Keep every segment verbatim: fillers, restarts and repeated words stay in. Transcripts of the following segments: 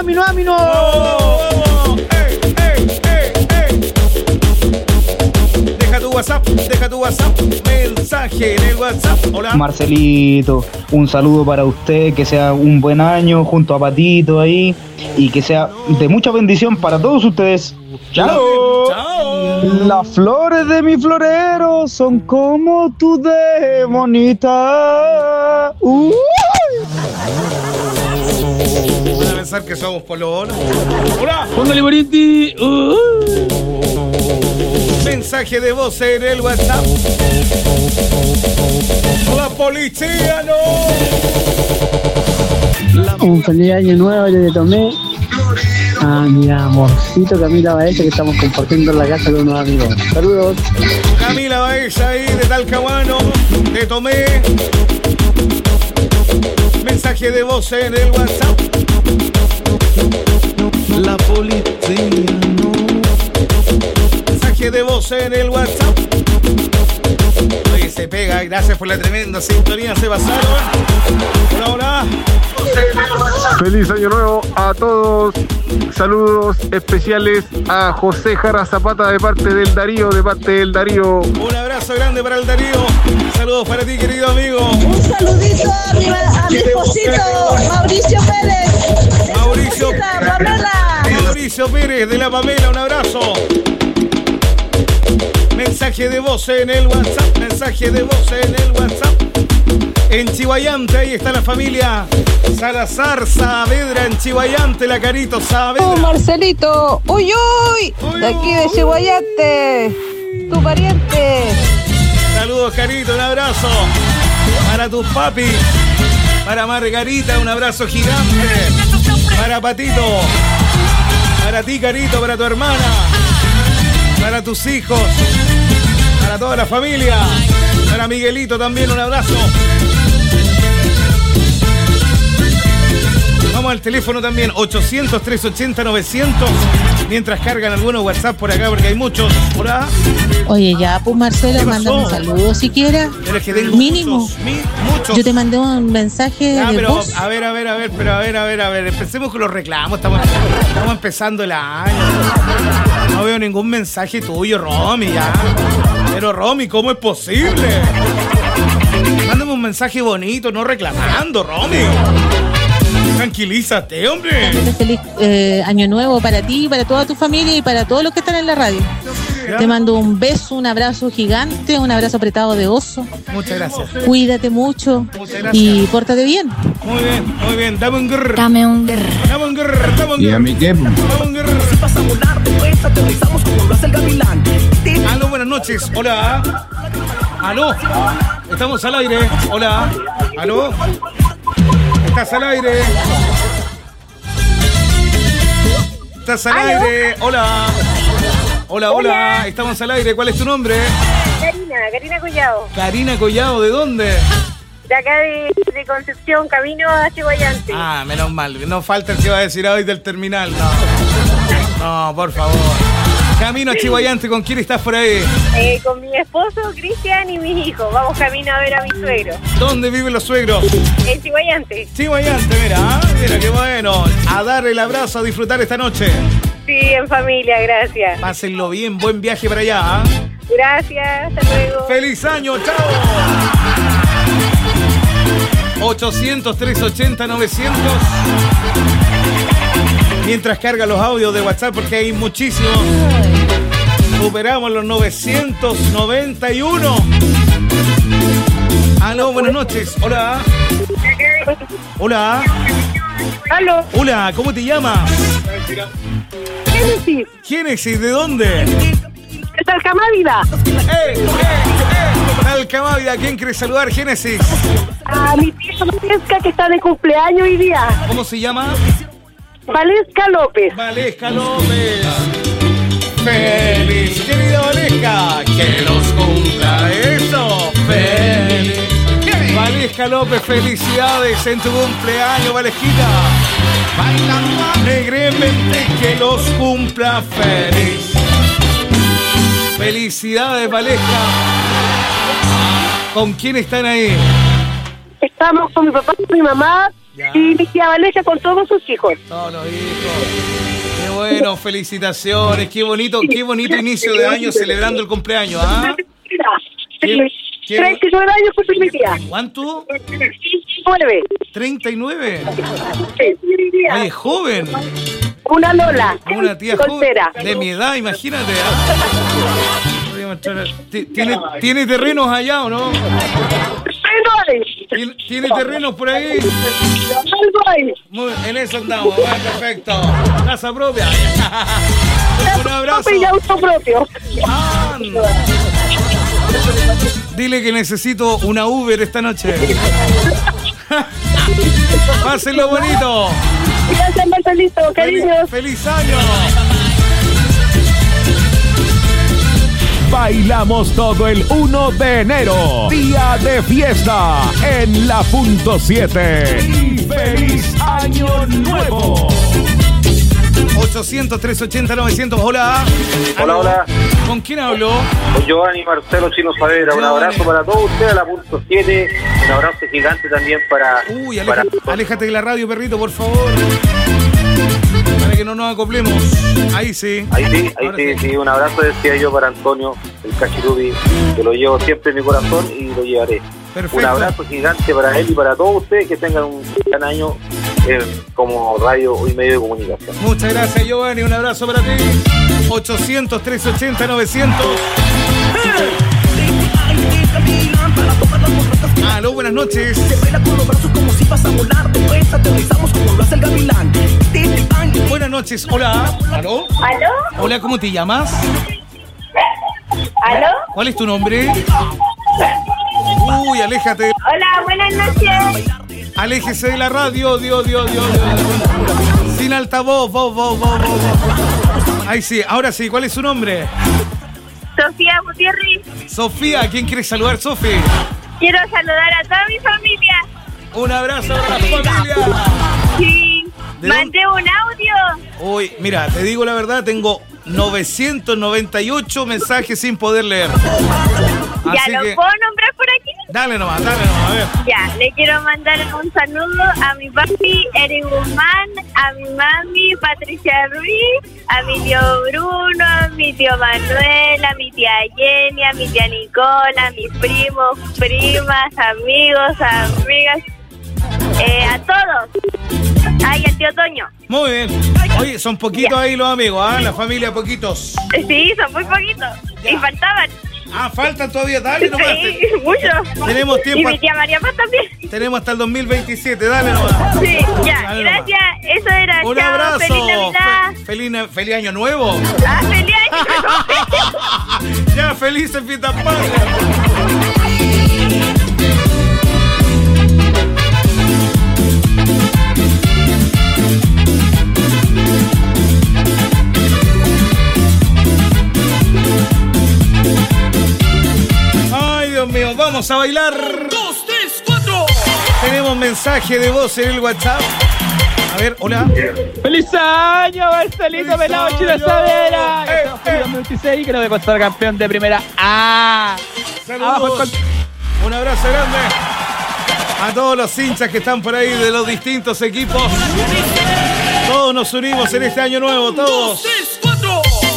¡Ámino, ámino! ¡Vamos! ¡Ey, ey, ey, ey! Deja tu WhatsApp, deja tu WhatsApp. Mensaje en el WhatsApp. Hola. Marcelito, un saludo para usted, que sea un buen año junto a Patito ahí y que sea de mucha bendición para todos ustedes. ¡Chao! ¡Chao! Las flores de mi florero son como tú de bonita. ¡Uy! Van a pensar que somos pololos. ¡Hola! Póngale Boriti. Uh. Mensaje de voz en el WhatsApp. ¡La policía no! Un feliz año nuevo, yo le tomé a mi amorcito Camila Baeza, que estamos compartiendo la casa con unos amigos. Saludos. Camila Baeza ahí de Talcahuano. Te tomé. Mensaje de voz en el WhatsApp. La policía no. Mensaje de voz en el WhatsApp. Oye, se pega. Gracias por la tremenda sintonía. Se pasaron. Hola, hola. Feliz año nuevo a todos. Saludos especiales a José Jara Zapata de parte del Darío, de parte del Darío. Un abrazo grande para el Darío. Saludos para ti, querido amigo. Un saludito a mi, a mi esposito, Mauricio Pérez. Mauricio, Esposita, Pamela. Mauricio Pérez de la Pamela, un abrazo. Mensaje de voz en el WhatsApp. Mensaje de voz en el WhatsApp. En Chihuayante, ahí está la familia Salazar Saavedra, en Chihuayante, la Carito Saavedra. Oh, Marcelito, uy, uy, uy, de aquí de Chihuayante, tu pariente. Saludos, Carito, un abrazo para tus papis, para Margarita, un abrazo gigante, para Patito, para ti, Carito, para tu hermana, para tus hijos, para toda la familia, para Miguelito también, un abrazo. Vamos al teléfono también, ochocientos, trescientos ochenta, novecientos. Mientras cargan algunos WhatsApp por acá, porque hay muchos. Hola. Oye, ya, pues Marcelo, mándame un saludo si quieras. Pero es que tengo mínimo. Muchos, mi, muchos. Yo te mandé un mensaje Ya, de pero, voz. a ver, a ver, a ver, pero a ver, a ver, a ver. Empecemos con los reclamos. Estamos, estamos empezando el año. No veo ningún mensaje tuyo, Romy, ya. Pero, Romy, ¿cómo es posible? Mándame un mensaje bonito, no reclamando, Romy. Tranquilízate, hombre. Feliz eh, año nuevo para ti, para toda tu familia y para todos los que están en la radio. ¿Ya? Te mando un beso, un abrazo gigante, un abrazo apretado de oso. Muchas gracias. Cuídate mucho. Muchas gracias. Y pórtate bien. Muy bien, muy bien. Dame un grrr. Dame un grrr. Dame un grrr. Dame un grrr. ¿Y a mí qué? Dame un grrr. Aló, buenas noches. Hola. Aló. Estamos al aire. Hola. Aló. Estás al aire. Estás al ¿Aló? aire. Hola. Hola, hola. Hola. Estamos al aire. ¿Cuál es tu nombre? Karina, Karina Collado. Karina Collado. ¿De dónde? De acá de, de Concepción, camino a Chihuayante. Ah, menos mal. No falta el que va a decir hoy del terminal. No. No, por favor. Camino a Chihuayante. ¿Con quién estás por ahí? Eh, con mi esposo, Cristian, y mis hijos. Vamos camino a ver a mi suegro. ¿Dónde viven los suegros? En Chihuayante. Chihuayante, mira. ¿Ah? Mira, qué bueno. A dar el abrazo, a disfrutar esta noche. Sí, en familia, gracias. Pásenlo bien. Buen viaje para allá. ¿Ah? Gracias, hasta luego. ¡Feliz año! ¡Chao! ochocientos, trescientos ochenta, novecientos. Mientras carga los audios de WhatsApp, porque hay muchísimos. Superamos los novecientos noventa y uno. Aló, buenas noches. Hola. Hola. Aló. Hola, ¿cómo te llamas? Génesis. Génesis, ¿de dónde? De Talcamávida. ¡Eh, eh, eh! Talcamávida, ¿quién quiere saludar, Génesis? A mi tía Valesca, que está de cumpleaños hoy día. ¿Cómo se llama? Valesca López. Valesca López. ¡Feliz, querida Valesca! ¡Que los cumpla eso! ¡Feliz! Valesca López, felicidades en tu cumpleaños, Valesquita. Alegremente que los cumpla feliz. Felicidades, Valesca. ¿Con quién están ahí? Estamos con mi papá y mi mamá Ya. Y mi tía Valeria con todos sus hijos. Todos los hijos. Qué bueno, felicitaciones. Qué bonito, qué bonito inicio de año celebrando el cumpleaños, ¿ah? ¿Qué, qué... treinta y nueve años cumple mi tía. ¿Cuánto? nueve. ¿treinta y nueve? Sí. Oye, joven. Una Lola. Una tía soltera. Joven, de mi edad, imagínate. ¿Tiene, ¿Tiene terrenos allá o no? ¿Tiene, ¿Tiene terrenos por ahí? Muy, en eso andamos, ah, perfecto. Casa propia. Un abrazo. Y auto propio. Ah, no. Dile que necesito una Uber esta noche. Pásenlo bonito. Gracias, Marcelito, cariño. ¡Feliz año! Bailamos todo el uno de enero, día de fiesta en la punto siete. Y ¡feliz año nuevo! ochocientos, trescientos ochenta, novecientos. Hola. Hola, hola. ¿Con quién hablo? Con Giovanni Marcelo Chino Saavedra. Un abrazo para todos ustedes a la punto siete. Un abrazo gigante también para... Uy, aleja, para... aléjate de la radio, perrito, por favor. Para que no nos acoplemos. Ahí sí. Ahí sí, ahí sí, sí, sí. Un abrazo decía yo para Antonio, el Cachirubi, que lo llevo siempre en mi corazón y lo llevaré. Perfecto. Un abrazo gigante para él y para todos ustedes, que tengan un gran año eh, como radio y medio de comunicación. Muchas gracias, Giovanni. Un abrazo para ti. ochocientos, trescientos ochenta, novecientos. Aló, buenas noches. Buenas noches, hola. ¿Aló? ¿Aló? Hola, ¿cómo te llamas? ¿Aló? ¿Cuál es tu nombre? Uy, aléjate. Hola, buenas noches. Aléjese de la radio, Dios, Dios, Dios, Dios. Sin altavoz, vos, vos, vos, vos. Ahí sí, ahora sí, ¿cuál es su nombre? Sofía Gutiérrez. Sofía, ¿quién quiere saludar, Sofía? Quiero saludar a toda mi familia. Un abrazo para la familia. Sí, mandé un audio. Uy, mira, te digo la verdad, tengo novecientos noventa y ocho mensajes sin poder leer. Ya, Así ¿lo que... puedo nombrar por aquí? Dale nomás, dale nomás, a ver. Ya, le quiero mandar un saludo a mi papi Eric Guzmán, a mi mami Patricia Ruiz, a mi tío Bruno, a mi tío Manuel, a mi tía Jenny, a mi tía Nicola, a mis primos, primas, amigos, amigas, eh, a todos. Ay, al tío Toño. Muy bien. Oye, son poquitos ahí los amigos, ¿ah? ¿eh? La familia, poquitos. Sí, son muy poquitos. Ya. Y faltaban. Ah, faltan todavía, dale nomás. Sí, muchos. Tenemos tiempo. Y mi tía María Paz también. Tenemos hasta el dos mil veintisiete, dale nomás. Sí, ya, dale gracias. Nomás. Eso era. Un Chao, abrazo. Feliz Navidad. Fe feliz, feliz año nuevo. Ah, feliz año. Ya, felices fiestas patrias. Mío, vamos a bailar. Dos, tres, cuatro. Tenemos mensaje de voz en el WhatsApp. A ver, hola. ¡Feliz año, Marcelito Pelado Chino Saavedra! Eh, eh. dos mil veintiséis, que nos debe costar campeón de primera A. Saludos. Un abrazo grande a todos los hinchas que están por ahí de los distintos equipos. Todos nos unimos en este año nuevo, todos. Dos, tres, cuatro.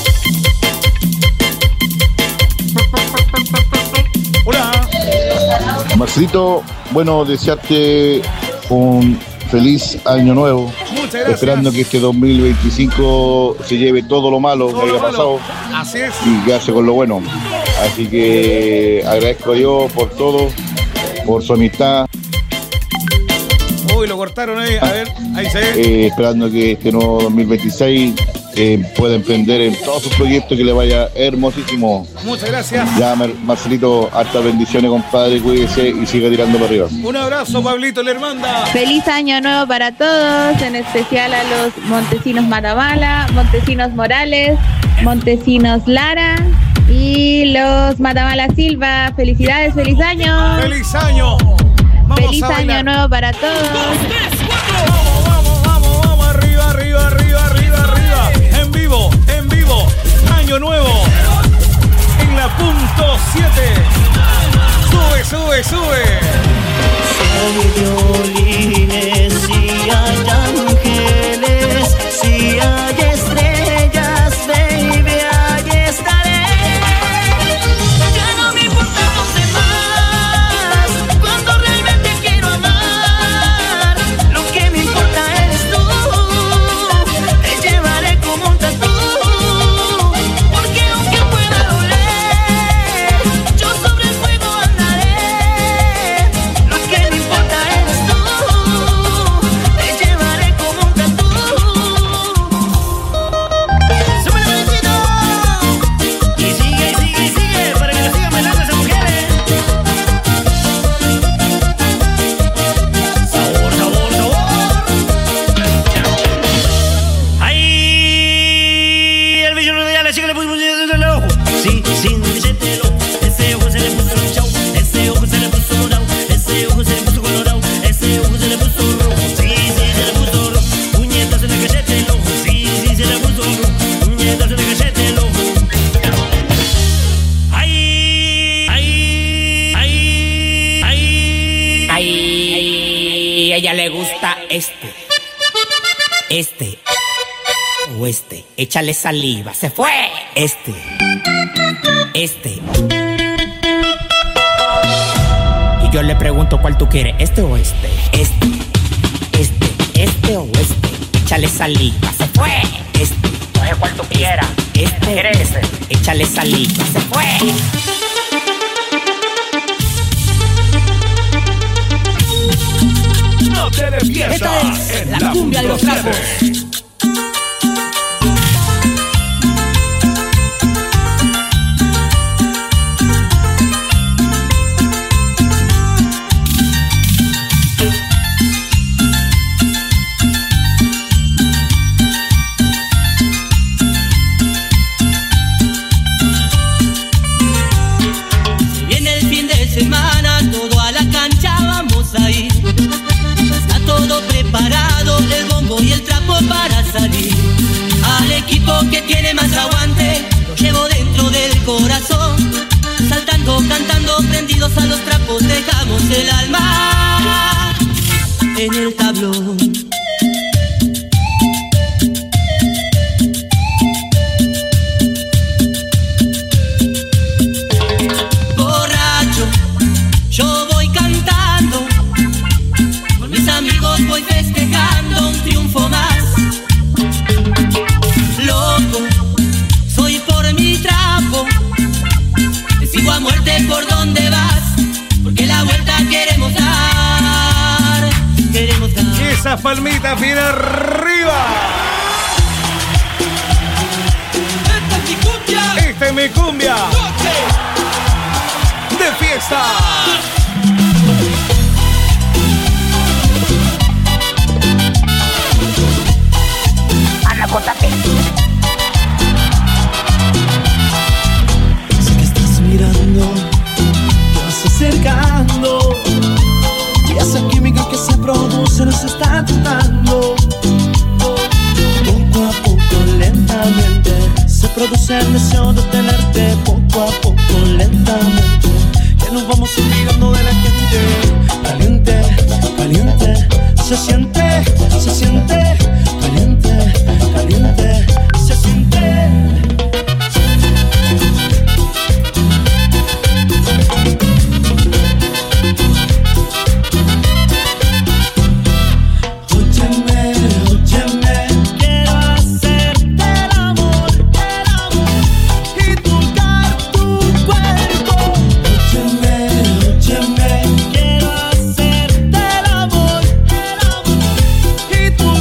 Hola. Marcelito, bueno, desearte un feliz año nuevo. Muchas gracias. Esperando que este dos mil veinticinco se lleve todo lo malo todo que haya pasado. Así es. Y quedarse con lo bueno. Así que agradezco a Dios por todo, por su amistad. Uy, lo cortaron ahí. A ver, ahí se ve. Eh, esperando que este nuevo dos mil veintiséis eh, pueda emprender en todos sus proyectos, que le vaya hermosísimo. Muchas gracias. Ya, Marcelito, hartas bendiciones, compadre, cuídese y siga tirando para arriba. Un abrazo, Pablito, la hermanda. Feliz año nuevo para todos, en especial a los montesinos Matamala, montesinos Morales, montesinos Lara y los Matamala Silva. Felicidades, feliz año. Feliz año. Vamos feliz año nuevo para todos. Vamos, vamos, vamos, vamos, arriba, arriba, arriba, arriba, arriba. En vivo, en vivo. Año nuevo. En la punto siete. Sube, sube, sube. Son violines ella le gusta este, este o este. Échale saliva, se fue. Este, este. Y yo le pregunto cuál tú quieres, este o este. Este, este, este o este. Échale saliva, se fue. Este, coge cuál tú quieras. Este, ¿quieres ese? Échale saliva, se fue. No te des fiesta. Esta es en la la cumbia de los punto trapos. siete. Semana, todo a la cancha vamos a ir. Está todo preparado, el bombo y el trapo para salir. Al equipo que tiene más aguante, lo llevo dentro del corazón. Saltando, cantando, prendidos a los trapos, dejamos el alma en el tablón. Yo voy cantando, con mis amigos voy festejando un triunfo más. Loco, soy por mi trapo, te sigo a muerte por donde vas, porque la vuelta queremos dar, queremos dar. Y esas palmitas bien arriba. Esta es mi cumbia. Esta es mi cumbia. De fiesta. Ana, contate. Sé que estás mirando, te vas acercando, y esa química que se produce nos está tentando. Poco a poco, lentamente, se produce el deseo de tenerte. Poco a poco, lentamente, que nos vamos olvidando de la gente. Caliente, caliente, se siente, se siente. Caliente, caliente, se siente. Óyeme, óyeme, quiero hacerte el amor, el amor, y tocar tu cuerpo. Óyeme, óyeme, quiero hacerte el amor, el amor, y tocar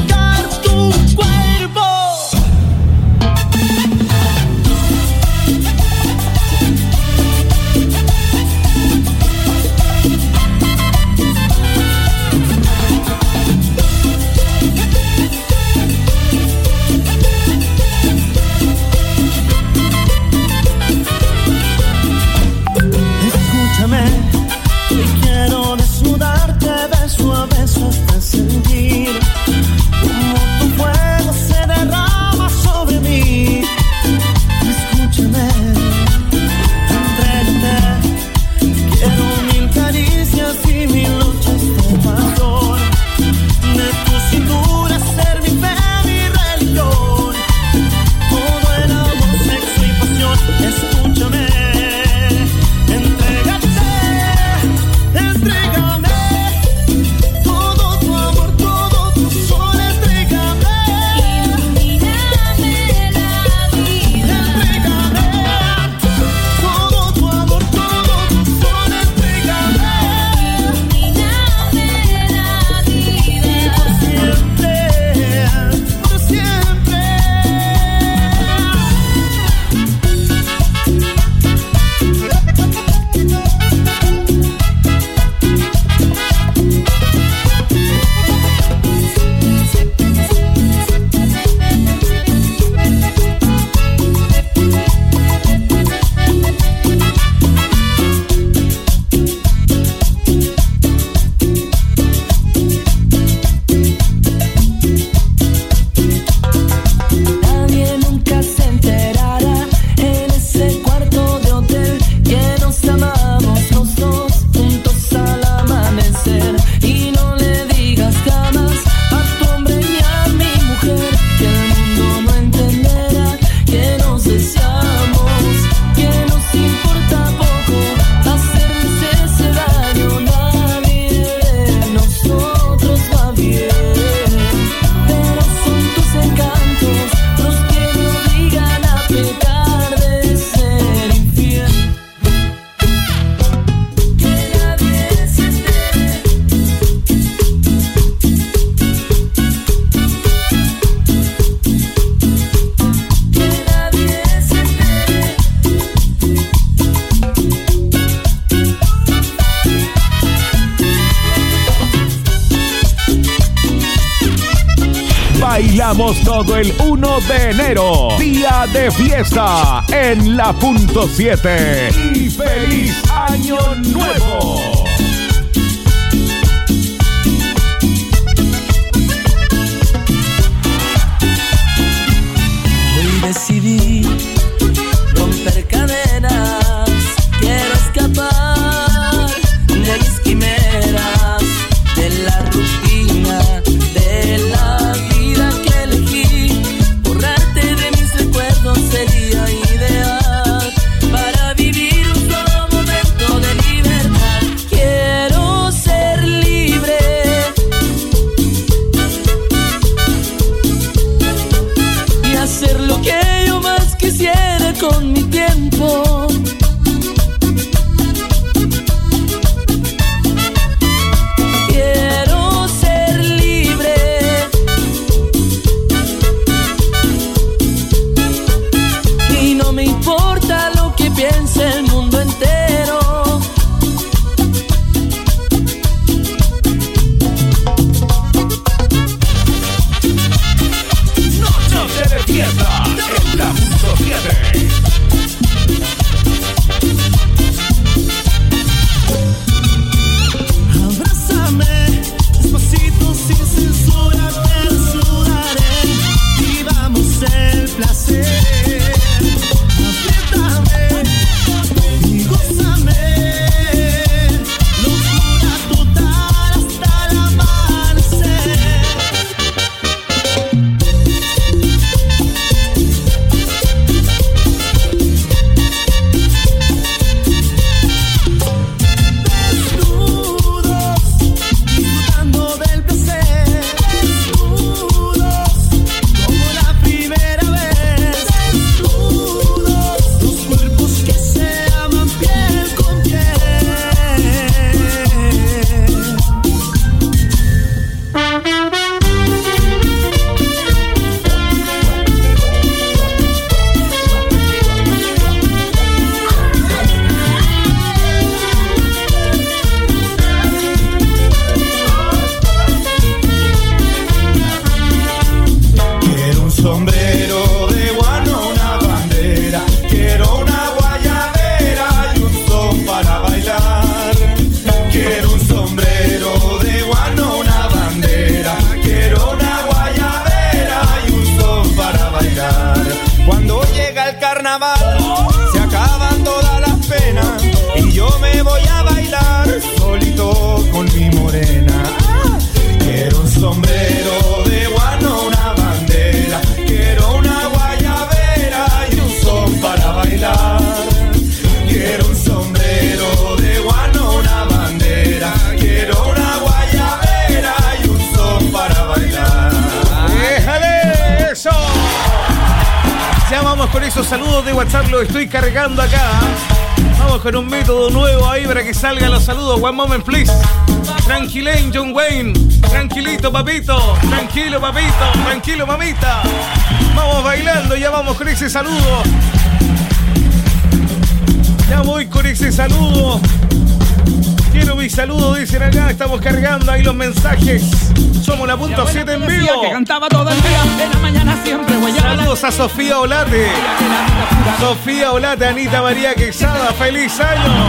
Bailamos todo el uno de enero, día de fiesta en la punto siete. Y feliz año nuevo. Hoy decidí romper cadenas, quiero escapar de mis quimeras, de la rutina, de la vida que elegí. Borrarte de mis recuerdos sería ideal para vivir un solo momento de libertad. Quiero ser libre y hacer lo que yo más quisiera con mi tiempo. Quiero ser libre y no me importa lo que piense el mundo entero. Noche de fiesta en la punto siete. Abrázame despacito sin censura, te desnudaré y vamos el placer. Apriétame y gózame, locura total hasta el amanecer. Desnudos, disfrutando del placer. Desnudos, como la primera vez. Desnudos, dos cuerpos que se aman piel con piel. Quiero un sombrero de guano, una bandera. Quiero una guayabera y un son para bailar. Quiero un sombrero de guano, una bandera. Quiero una guayabera y un son para bailar. Cuando llega el carnaval, se acaban todas las penas y yo me voy a bailar solito con mi morena. Quiero un sombrero de guano, una bandera. Quiero una guayabera y un son para bailar. Quiero un sombrero de guano, una bandera. Quiero una guayabera y un son para bailar. ¡Déjale eso! Ya vamos con esos saludos de WhatsApp, lo estoy cargando acá. Vamos con un método nuevo ahí para que salgan los saludos. One moment, please. Tranquilen, John Wayne. Tranquilito, papito. Tranquilo, papito. Tranquilo, mamita. Vamos bailando, ya vamos con ese saludo. Ya voy con ese saludo. Quiero mi saludo, dicen acá. Estamos cargando ahí los mensajes. Somos la punto siete en vivo. Que cantaba todo el día, en la mañana siempre guayaba. Saludos a Sofía Olate. Sofía Olate, Anita María Quesada. ¡Feliz año!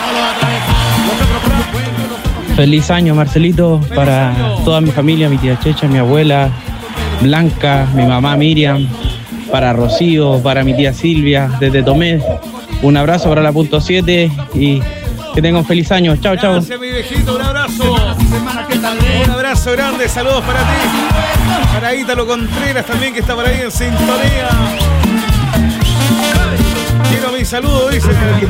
Feliz año, Marcelito, Feliz para año. toda mi familia, mi tía Checha, mi abuela Blanca, mi mamá Miriam, para Rocío, para mi tía Silvia, desde Tomé. Un abrazo para la punto siete y que tengan un feliz año. Chao, chao. Gracias, mi viejito, un abrazo. Un abrazo grande, saludos para ti. Para Ítalo Contreras también, que está por ahí en sintonía. Quiero mi saludo, dice.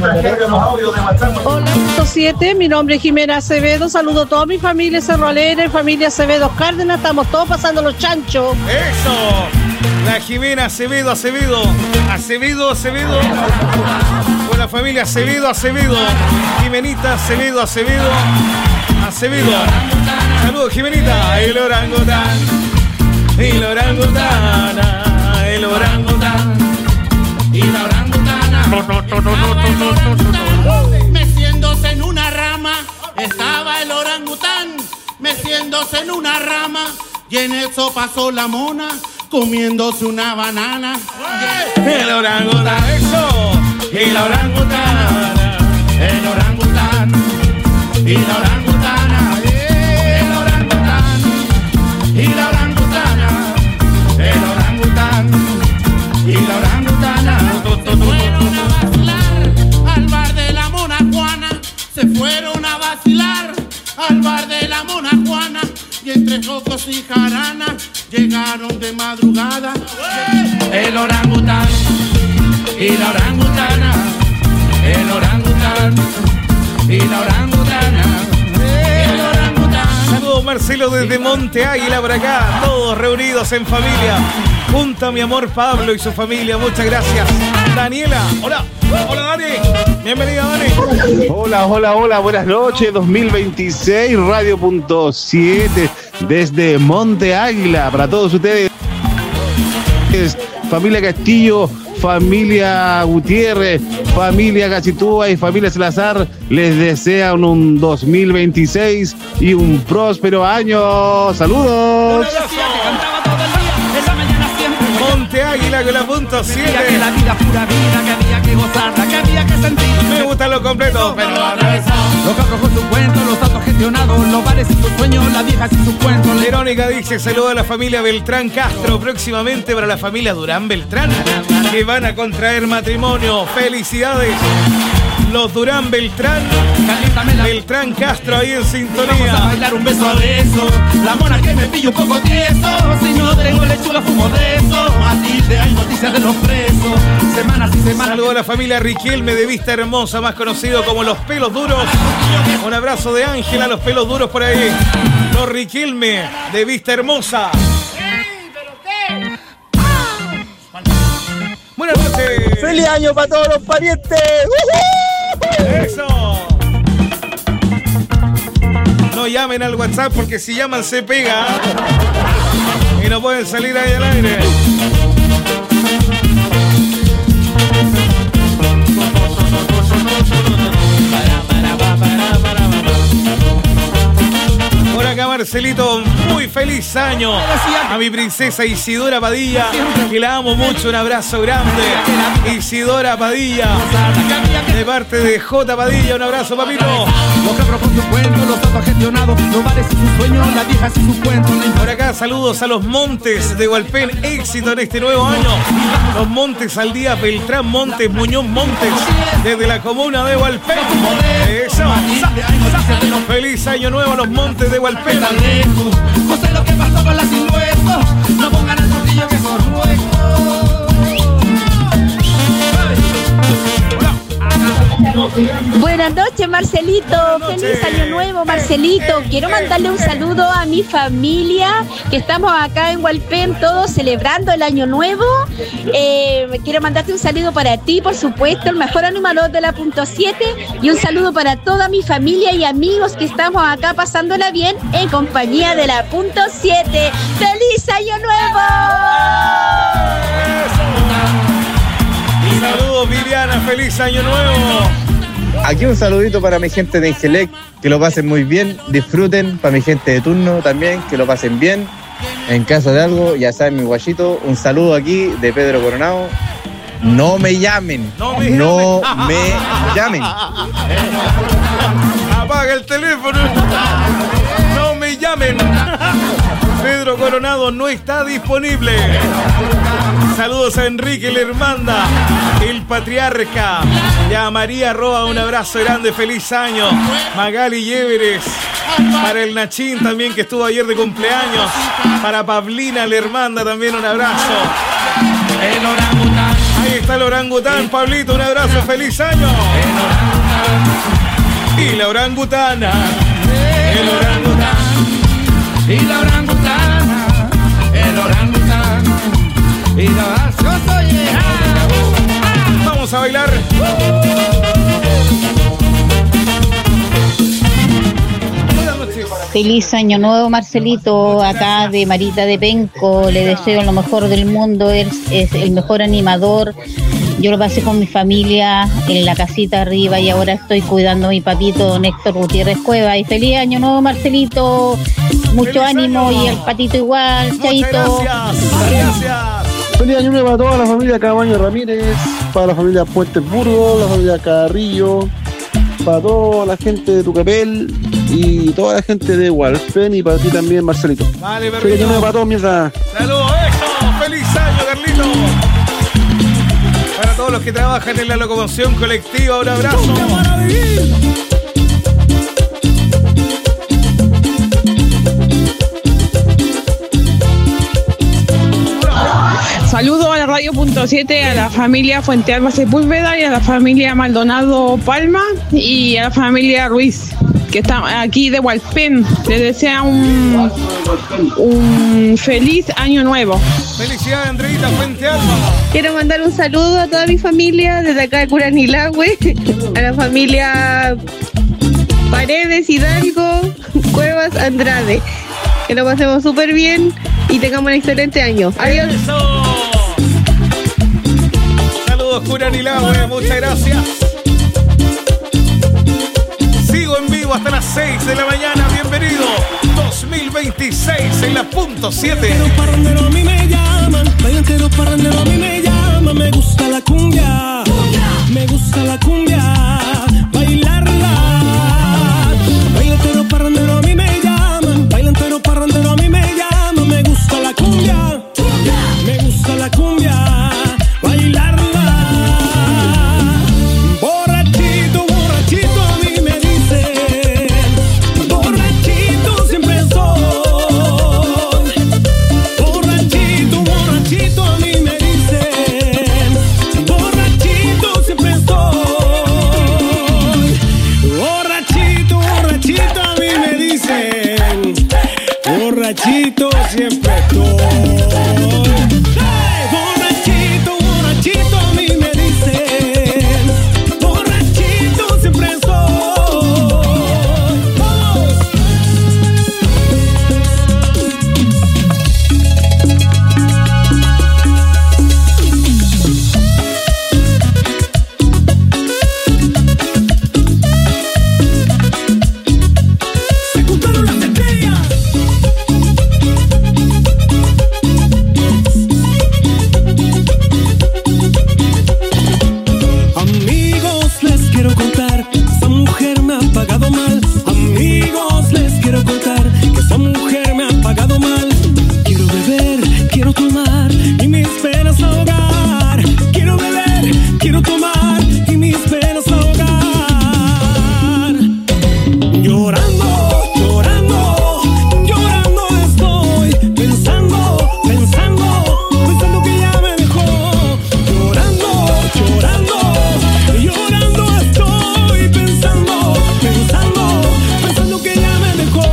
Hola, punto siete, mi nombre es Jimena Acevedo, saludo a toda mi familia Cerro Alegre, familia Acevedo Cárdenas, estamos todos pasando los chanchos. ¡Eso! La Jimena Acevedo, Acevedo, Acevedo, Acevedo. Con la familia Acevedo, Acevedo. Jimenita Acevedo, Acevedo, Acevedo. Saludos, Jimenita. El orangután, el orangutana, el orangután y la orangutana. Meciéndose en una rama estaba el orangután, meciéndose en una rama Y en eso pasó la mona comiéndose una banana. El orangután, eso. Y la orangutana, el orangután, y la orangutana, el orangután, y la orangutana, el orangután, y la orangutana. Fueron a vacilar al bar de la Mona Juana, se fueron a vacilar al bar de la Mona Juana, y entre jocos y jarana llegaron de madrugada. El orangután y la orangutana, el orangután y la orangutana, el orangután. Saludos Marcelo desde Monte Águila por acá, todos reunidos en familia. Junto a mi amor Pablo y su familia, muchas gracias. Daniela, hola, hola Dani, bienvenida Dani. Hola, hola, hola, buenas noches, dos mil veintiséis, Radio Punto siete, desde Monte Águila, para todos ustedes, familia Castillo, familia Gutiérrez, familia Cachitúa y familia Salazar, les desean un dos mil veintiséis y un próspero año. ¡Saludos! Monte Águila con la punto siete. Que la vida pura vida, que había que gozarla, que había que sentir. Me gusta lo completo, pero lo atravesado. Los cabros con sus cuentos, los datos gestionados, los bares y sus sueños, las viejas y sus cuentos. Verónica dice, saluda a la familia Beltrán Castro, próximamente para la familia Durán Beltrán, que van a contraer matrimonio. Felicidades, los Durán Beltrán, Beltrán Castro ahí en sintonía. Vamos a bailar un beso a beso, la mona que me pilla un poco tieso, si no tengo lechuga fumo de eso, Matilde hay noticias de los presos, semanas y semanas. Saludo a la familia Riquelme de Vista Hermosa, más conocido como Los Pelos Duros. Un abrazo de Ángela, Los Pelos Duros por ahí. Los Riquelme de Vista Hermosa. Buenas noches. ¡Feliz año para todos los parientes! ¡Uh-huh! ¡Eso! No llamen al WhatsApp porque si llaman se pega y no pueden salir ahí al aire. Por acá Marcelito, muy feliz año a mi princesa Isidora Padilla, que la amo mucho, un abrazo grande. Isidora Padilla, de parte de J. Padilla, un abrazo papito. Los cabros con sus cuentos, los datos gestionados, los bares y sus sueños, las viejas y sus cuentos. Por acá saludos a los Montes de Hualpén, éxito en este nuevo año. Los Montes al día, Beltrán Montes, Muñoz Montes, desde la comuna de Hualpén. Eso. Feliz año nuevo a los Montes de Hualpén. No sé lo que pasó con las impuestos, no pongan el tortillo que son huecos. Buenas noches, Marcelito. Buenas noches. Feliz año nuevo, Marcelito. Quiero mandarle un saludo a mi familia, que estamos acá en Hualpén, todos celebrando el año nuevo. Eh, quiero mandarte un saludo para ti, por supuesto, el mejor animador de la punto siete, y un saludo para toda mi familia y amigos que estamos acá pasándola bien en compañía de la punto siete. ¡Feliz año nuevo! Saludos Viviana, feliz año nuevo. Aquí un saludito para mi gente de Ingelec, que lo pasen muy bien, disfruten, para mi gente de turno también, que lo pasen bien. En caso de algo, ya saben, mi guachito, un saludo aquí de Pedro Coronado. No me llamen, no me, no me llamen. Apaga el teléfono. No me llamen. Pedro Coronado no está disponible. Saludos a Enrique Lermanda, el patriarca. Y a María Roa, un abrazo grande, feliz año. Magali Yéveres, para el Nachín también, que estuvo ayer de cumpleaños. Para Pablina Lermanda también un abrazo. El orangután. Ahí está el orangután, Pablito, un abrazo, feliz año. Y la orangutana. El orangután. Y la orangutana. El orangután. Y la yo soy el... Vamos a bailar. Buenas noches. Feliz año nuevo, Marcelito, acá de Marita de Penco. Le deseo lo mejor del mundo, es, es el mejor animador. Yo lo pasé con mi familia en la casita arriba y ahora estoy cuidando a mi papito Néctor Gutiérrez Cueva. Y feliz año nuevo, Marcelito. mucho ánimo y el patito igual, chaito. Feliz año nuevo a toda la familia Cabaño Ramírez, para la familia Puentes Burgos, la familia Carrillo, para toda la gente de Tucapel y toda la gente de Hualpén y para ti también, Marcelito. Vale, feliz año nuevo para todos, mientras. Saludos, eso, feliz año, Carlito. Para todos los que trabajan en la locomoción colectiva, un abrazo. Saludos a la radio punto siete, a la familia Fuente Alba Sepúlveda y a la familia Maldonado Palma y a la familia Ruiz, que está aquí de Hualpén. Les desea un, un feliz año nuevo. Felicidades, Andreita Fuente Alba. Quiero mandar un saludo a toda mi familia desde acá de Curanilahue, a la familia Paredes Hidalgo, Cuevas Andrade. Que lo pasemos súper bien y tengamos un excelente año. Adiós. Saludos, Curanilahue, muchas gracias. Sigo en vivo hasta las seis de la mañana. Bienvenido. dos mil veintiséis en la punto siete. Parrandero a mí me llaman, bailantero parrandero a mí me llaman. Me gusta la cumbia, me gusta la cumbia, bailarla. Bailantero parrandero a mí me llaman, bailantero parrandero a mí me llaman. Me gusta la cumbia, me gusta la cumbia, bailarla. Borrachito, borrachito a mí me dicen, borrachito siempre soy. Borrachito, borrachito a mí me dicen, borrachito siempre estoy. Borrachito, borrachito a mí me dicen, borrachito siempre estoy. Hey, borrachito, borrachito a mí me dicen, borrachito siempre estoy. ¡Vamos! Se juntaron las estrellas. Amigos, les quiero contar que esa mujer me ha pagado mal. Amigos, les quiero contar que esa mujer me ha pagado mal. Quiero beber, quiero tomar y mis penas ahogar. Quiero beber, quiero tomar y mis penas ahogar. Llorando, llorando, llorando estoy. Pensando, pensando, pensando que ya me dejó. Llorando, llorando, llorando estoy. Pensando, pensando, pensando que ya me dejó.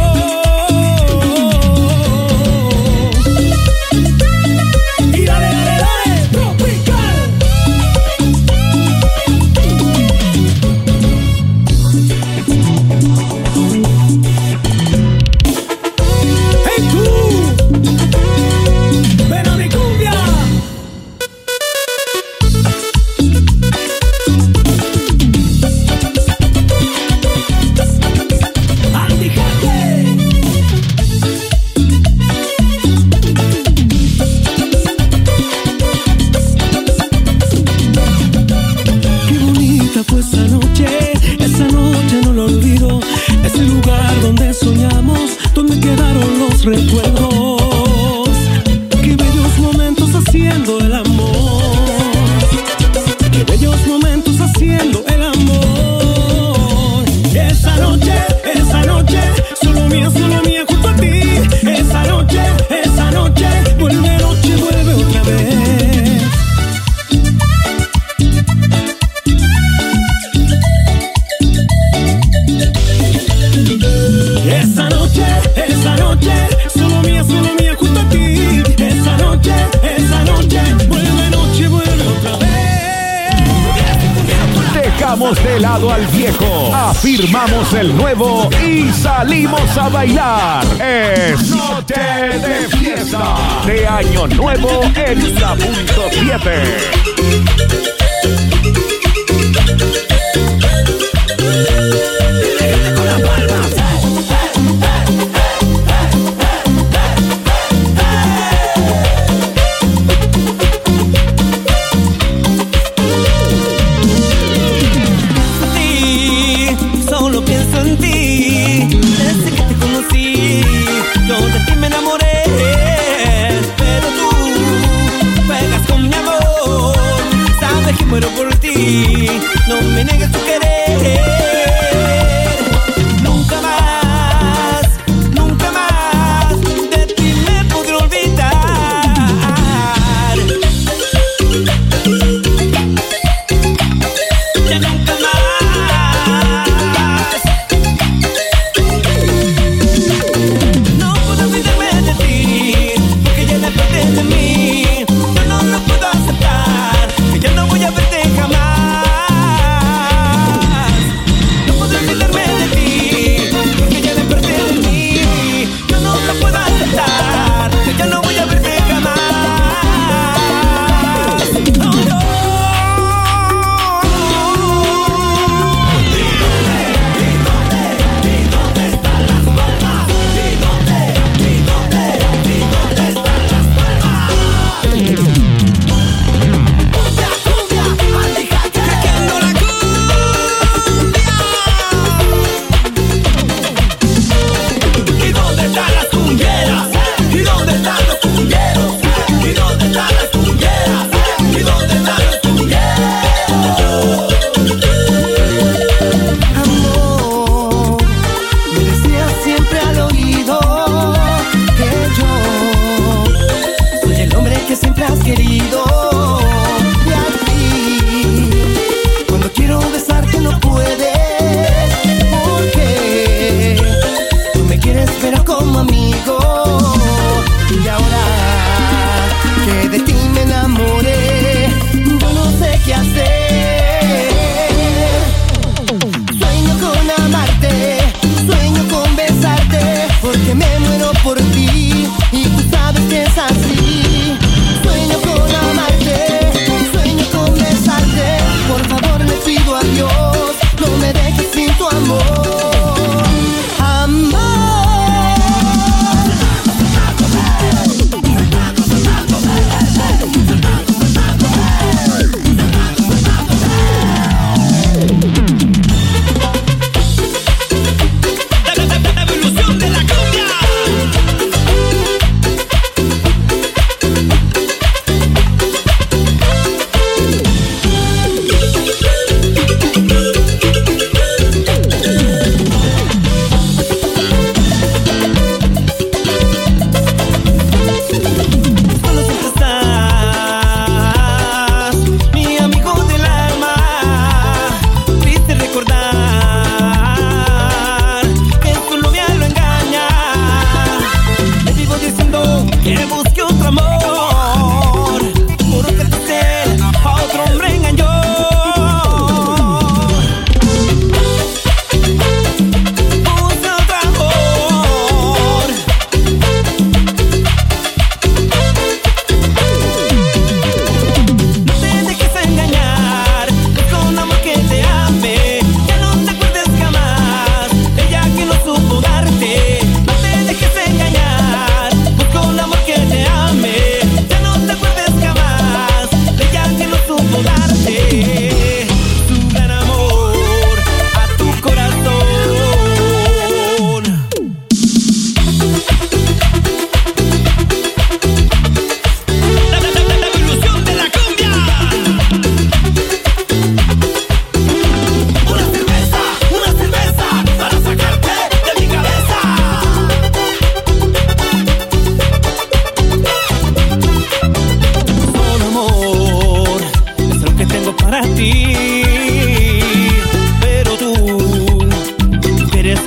Y dale, dale, dale, tropical. Hey tú, ven a mi cumbia. Qué bonita fue esa noche, esa noche no lo olvido. Ese lugar donde soñamos, donde quedaron los recuerdos. Qué bellos momentos haciendo el amor. Qué bellos momentos haciendo el amor. Esa noche, esa noche, solo mía, solo mía junto a ti. Esa noche, esa noche, vuelve noche, vuelve otra vez. Esa noche, esa noche, solo mía, solo mía junto a ti. Esa noche, esa noche, vuelve noche, vuelve otra vez. Dejamos de lado al viejo, afirmamos el nuevo y salimos a bailar. Es Noche de Fiesta de Año Nuevo en la punto siete.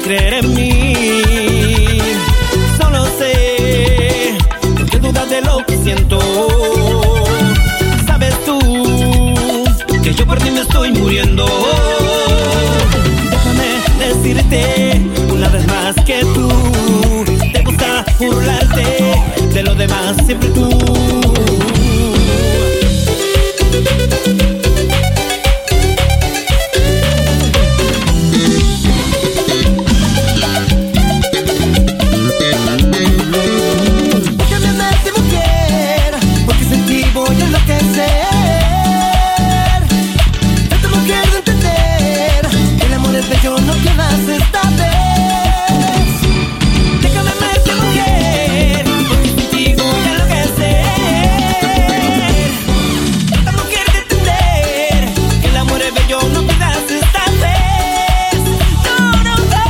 creer en mí. Solo sé que dudas de lo que siento. Sabes tú que yo por ti me estoy muriendo. Déjame decirte una vez más que tú te gusta burlarte de los demás, siempre tú. Yo no quedas esta vez. Déjame verte, mujer, porque contigo voy a enloquecer. Esta mujer de entender que el amor es bello, no quedas esta vez. No, no, no.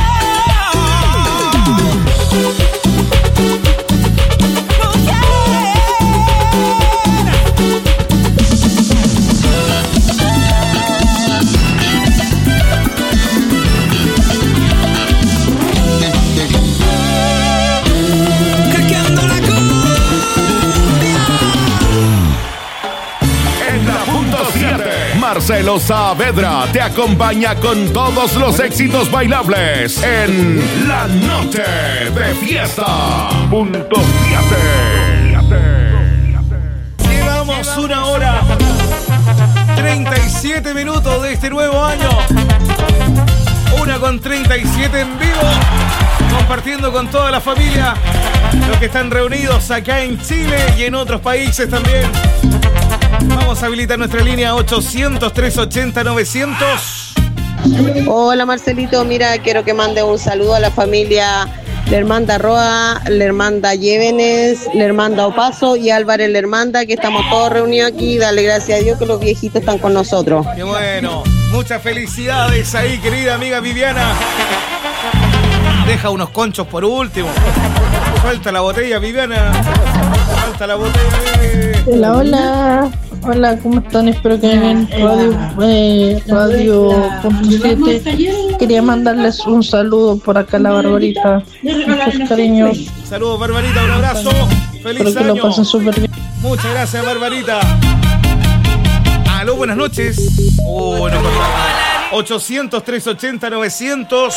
Marcelo Saavedra te acompaña con todos los éxitos bailables en La Noche de Fiesta. Punto siete. Llevamos una hora, treinta y siete minutos de este nuevo año. Una con treinta y siete en vivo, compartiendo con toda la familia, los que están reunidos acá en Chile y en otros países también. Vamos a habilitar nuestra línea ochocientos, trescientos ochenta, novecientos. Hola Marcelito, mira, quiero que mande un saludo a la familia Lermanda Roa, Lermanda Llévenes, Lermanda Opaso y Álvarez Lermanda, que estamos todos reunidos aquí. Dale gracias a Dios que los viejitos están con nosotros. Qué bueno, muchas felicidades ahí, querida amiga Viviana. Deja unos conchos por último. Falta la botella, Viviana. Falta la botella. Eh. Hola, hola. Hola, ¿cómo están? Espero que en Radio, eh, Radio punto siete. Quería mandarles un saludo por acá a la Barbarita. Muchos cariños. Saludos, Barbarita, un abrazo. Feliz Espero que año. lo pasen súper bien. Muchas gracias, Barbarita. Aló, buenas noches. Oh, no, ochocientos, trescientos ochenta, novecientos.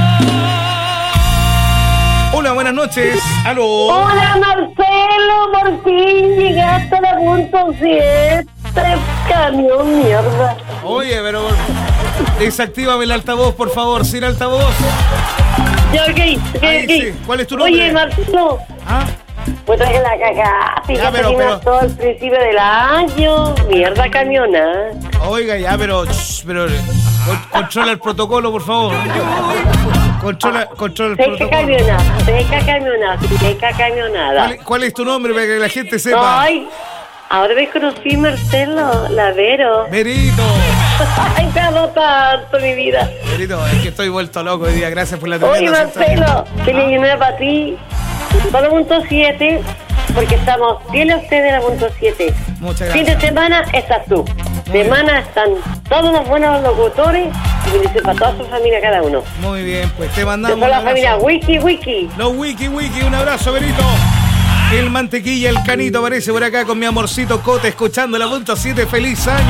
Hola, buenas noches. Aló. Hola, Marcelo, por fin llegaste a la punto siete. Camión, mierda. Oye, pero desactívame el altavoz, por favor, sin altavoz. Ya, ok, ok, Ahí, ok. sí. ¿Cuál es tu nombre? Oye, Marcelo. ¿Ah? Pues traje la caca. Fíjate pero- que pero- todo al principio del año. Mierda, camiona. Oiga, ya, pero, shh, pero con- controla el protocolo, por favor. Controla, controla el Seca protocolo. camionada, seca camionada, seca camionada. ¿Cuál, cuál es tu nombre para que la gente sepa? Ay, ahora me conocí, Marcelo, la Vero. Verito. Ay, te amo tanto, mi vida. Verito, es que estoy vuelto loco hoy día. Gracias por la Oye, tremenda Marcelo, feliz año nuevo para ti. Solo punto siete, porque estamos fieles a ustedes a la punto siete. Muchas Fin gracias. de semana estás tú. Semana están todos los buenos locutores y bendiciones para toda su familia, cada uno. Muy bien, pues te De mandamos toda un la familia abrazo. Wiki Wiki. Los Wiki Wiki, un abrazo, Verito. El mantequilla, el canito aparece por acá con mi amorcito Cote, escuchando la punto siete. ¡Feliz año!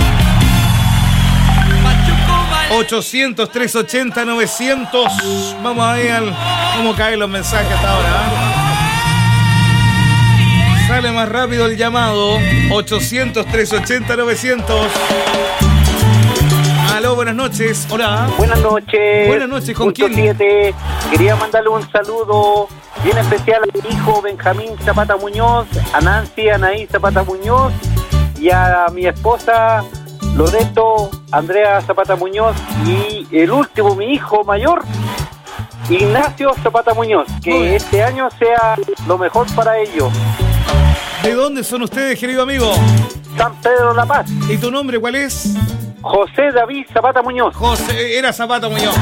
ochocientos, trescientos ochenta, novecientos. Vamos a ver al- cómo caen los mensajes hasta ahora. ¿eh? Sale más rápido el llamado. ochocientos, trescientos ochenta, novecientos. Aló, buenas noches. Hola. Buenas noches. Buenas noches, ¿con Punto quién? siete. Quería mandarle un saludo bien especial a mi hijo Benjamín Zapata Muñoz, a Nancy Anaí Zapata Muñoz y a mi esposa Loreto Andrea Zapata Muñoz y el último, mi hijo mayor, Ignacio Zapata Muñoz. Que este año sea lo mejor para ellos. ¿De dónde son ustedes, querido amigo? San Pedro La Paz. ¿Y tu nombre cuál es? José David Zapata Muñoz. José, era Zapata Muñoz.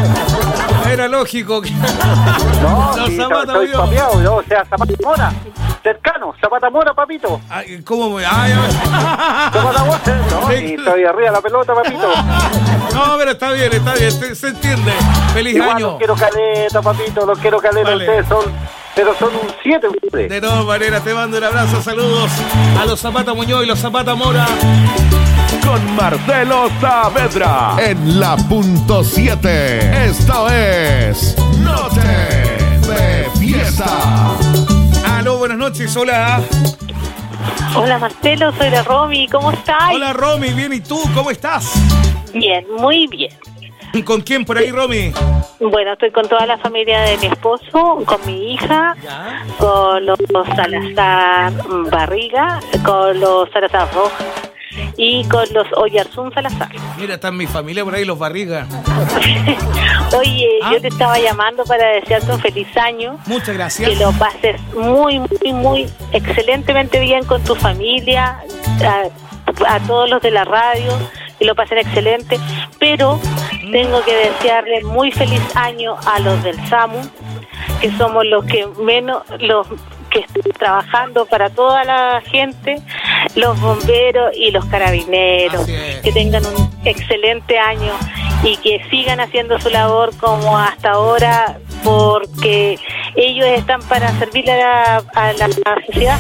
Era lógico que... No, Los sí, Zapata estoy Muñoz. papeado, yo, o sea, Zapata Mora. Cercano, Zapata Mora, papito. Ay, ¿cómo me...? Ay, ay. Zapata Mora, no, y estoy arriba de la pelota, papito. No, pero está bien, está bien, se, se entiende. Feliz Igual año. los quiero caleta, papito, los quiero caleta. Vale. Ustedes son, pero son un siete, ustedes. De todas maneras, te mando un abrazo, saludos a los Zapata Muñoz y los Zapata Mora. Con Marcelo Saavedra en la punto siete. Esto es Noche de Fiesta. Aló, buenas noches, hola. Hola Marcelo, soy la Romy, ¿cómo estás? Hola Romy, bien, ¿y tú? ¿Cómo estás? Bien, muy bien. ¿Con quién por ahí, Romy? Bueno, estoy con toda la familia de mi esposo, con mi hija, con los Salazar Barriga, con los Salazar Rojas y con los Oyarzún Salazar. Mira, está mi familia por ahí, los Barrigas. Oye, ¿Ah? yo te estaba llamando para desearte un feliz año. Muchas gracias. Que lo pases muy, muy, muy excelentemente bien con tu familia, a, a todos los de la radio, que lo pasen excelente. Pero tengo que desearle muy feliz año a los del SAMU, que somos los que menos, los que están trabajando para toda la gente, los bomberos y los carabineros. Que tengan un excelente año y que sigan haciendo su labor como hasta ahora, porque ellos están para servirle a la, a la, a la sociedad.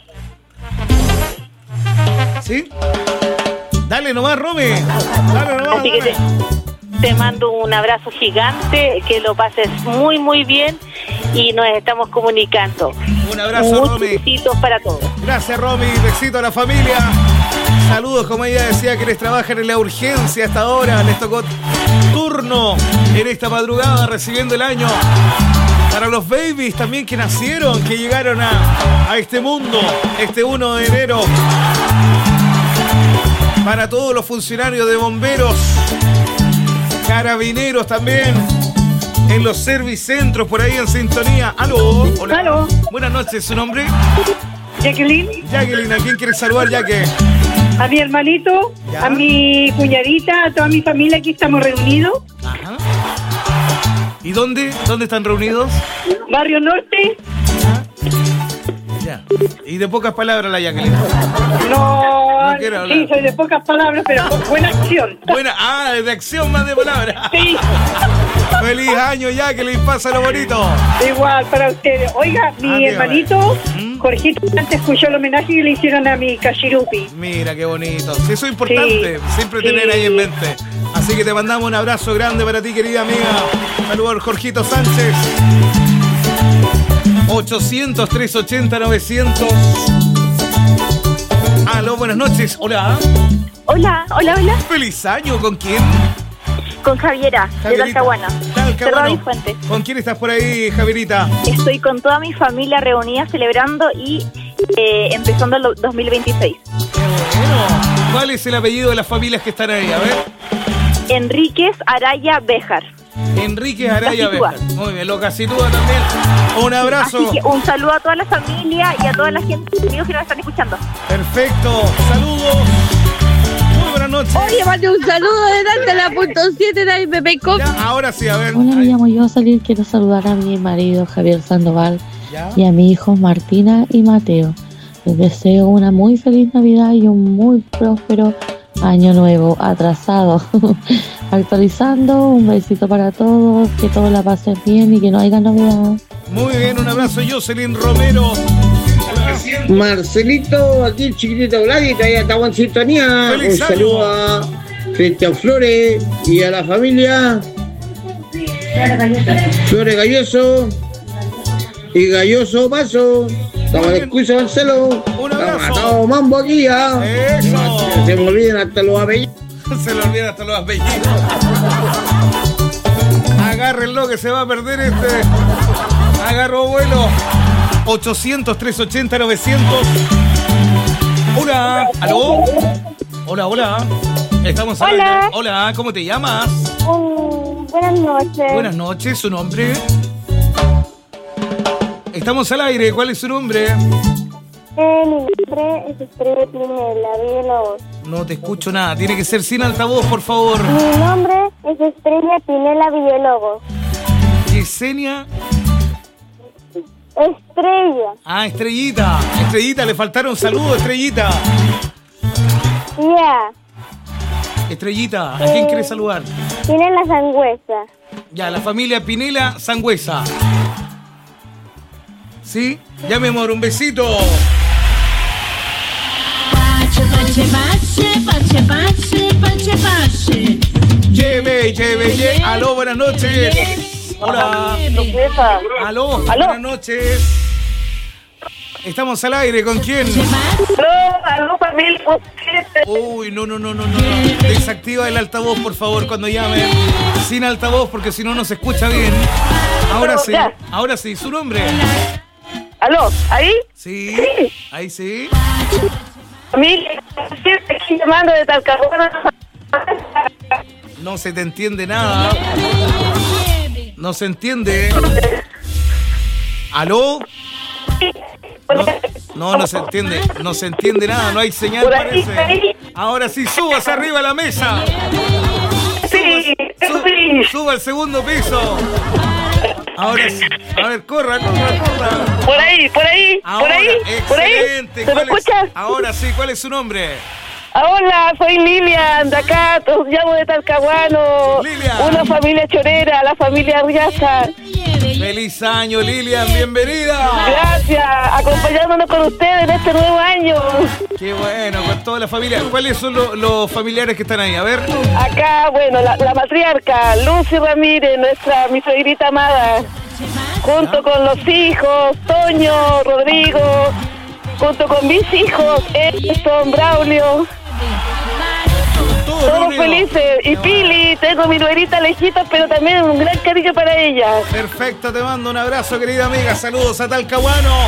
¿Sí? Dale nomás, Romy. Dale nomás. Así que te, te mando un abrazo gigante, que lo pases muy, muy bien y nos estamos comunicando. Un abrazo, Muchos Romy. besitos para todos. Gracias, Romy. Besito a la familia. Saludos, como ella decía, que les trabajan en la urgencia hasta ahora. Les tocó turno en esta madrugada recibiendo el año. Para los babies también que nacieron, que llegaron a, a este mundo, este uno de enero. Para todos los funcionarios de bomberos, carabineros también, en los servicentros por ahí en sintonía. Aló, hola. Aló. Buenas noches, ¿su nombre? Jacqueline. Jacqueline, ¿a quién quieres saludar, Jaque? A mi hermanito, ¿Ya? a mi cuñadita, a toda mi familia, aquí estamos reunidos. Ajá. ¿Y dónde? ¿Dónde están reunidos? Barrio Norte. Ya. Y de pocas palabras la Jacqueline. No, No quiero hablar. sí, soy de pocas palabras, pero con buena acción. Buena, ah, de acción más de palabras. Sí. Feliz año, Jacqueline, pásalo bonito. Igual para ustedes. Oiga, mi Ah, dígame. hermanito, Jorgito, antes escuchó el homenaje que le hicieron a mi Cachirupi. Mira qué bonito. Sí, eso es importante, Sí, siempre sí. tener ahí en mente. Así que te mandamos un abrazo grande para ti, querida amiga. Saludos, Jorgito Sánchez. ochocientos, trescientos ochenta, novecientos. Aló, buenas noches. Hola. Hola, hola, hola. Feliz año, ¿con quién? Con Javiera, de Javierita. Talcahuano. Talcahuano. Cerro Mi Fuente. ¿Con quién estás por ahí, Javierita? Estoy con toda mi familia reunida celebrando y eh, empezando el dos mil veintiséis. Bueno, ¿cuál es el apellido de las familias que están ahí? A ver. Enríquez Araya Béjar. Enrique Araya Casitúa. Béjar. Muy bien, lo Casitúa también. Un abrazo. Así que un saludo a toda la familia y a toda la gente amigos que nos están escuchando. Perfecto. Saludos. Muy buenas noches. Oye, mande un saludo delante de la punto siete de I P P Cop. Ahora sí, a ver. Hola, me llamo yo, Salir. Quiero saludar a mi marido Javier Sandoval ¿Ya? y a mis hijos Martina y Mateo. Les deseo una muy feliz Navidad y un muy próspero año nuevo, atrasado. Actualizando, un besito para todos, que todos la pasen bien y que no haya novedad. Muy bien, un abrazo, Jocelyn Romero. Marcelito, aquí el chiquitito Gladys, ahí estamos en sintonía. ¡Feliz Un año! saludo a Cristian Flores y a la familia Flores Galloso y Galloso Paso. Estamos en el cuiso Marcelo. Un abrazo. Estamos atados mambo aquí ya. Eso. Se me olviden hasta los apellidos. Se le olvidan hasta los apellidos. Agárrenlo que se va a perder este. Agarro vuelo. ochocientos, trescientos ochenta, novecientos. Hola. ¿Aló? Hola, hola. Estamos al Hola. aire. Hola, ¿cómo te llamas? Um, buenas noches. Buenas noches, ¿su nombre? Estamos al aire, ¿cuál es su nombre? Eh, mi nombre es Estrella Pinela, de la voz. No te escucho nada. Tiene que ser sin altavoz, por favor. Mi nombre es Estrella Pinela Villalobos. Yesenia. Estrella. Ah, Estrellita. Estrellita, le faltaron saludos, Estrellita. Ya. Yeah. Estrellita, ¿a quién eh, quieres saludar? Pinela Sangüesa. Ya, la familia Pinela Sangüesa. ¿Sí? Ya, mi amor, un besito. Pache, pache, pache, pache, pache, pache. Lleve, lleve, lleve. Aló, buenas noches. Hola. Aló, buenas noches. Estamos al aire, ¿con quién? Aló, aló, familia. Uy, no, no, no, no, no. Desactiva el altavoz, por favor, cuando llamen. Sin altavoz, porque si no, no se escucha bien. Ahora sí, ahora sí. ¿Su nombre? Aló, ¿ahí? Sí, ahí sí. Familia, estoy llamando de Talcahuano. No se te entiende nada. No se entiende. ¿Aló? No, no, no se entiende. No se entiende nada. No hay señal, parece. Ahora sí, subas arriba a la mesa. Sí, suba, suba al segundo piso. Ahora sí. A ver, corra, corra, corra. Por ahí, por ahí, ahora, por ahí. Por ahí. ¿Se me escucha? Ahora sí, ¿cuál es su nombre? Hola, soy Lilian, de acá, os llamo de Talcahuano. Lilian. Una familia chorera, la familia Riaza. Feliz año, Lilian, bienvenida. Gracias, acompañándonos con ustedes en este nuevo año. Qué bueno, con toda la familia. ¿Cuáles son lo, los familiares que están ahí? A ver. Acá, bueno, la, la matriarca, Lucy Ramírez, nuestra, mi suegrita amada. Junto con los hijos, Toño, Rodrigo, junto con mis hijos, Edson, Braulio. Todo Todos felices. Y Pili, tengo mi nuerita lejita, pero también un gran cariño para ella. Perfecto, te mando un abrazo, querida amiga. Saludos a Talcahuano.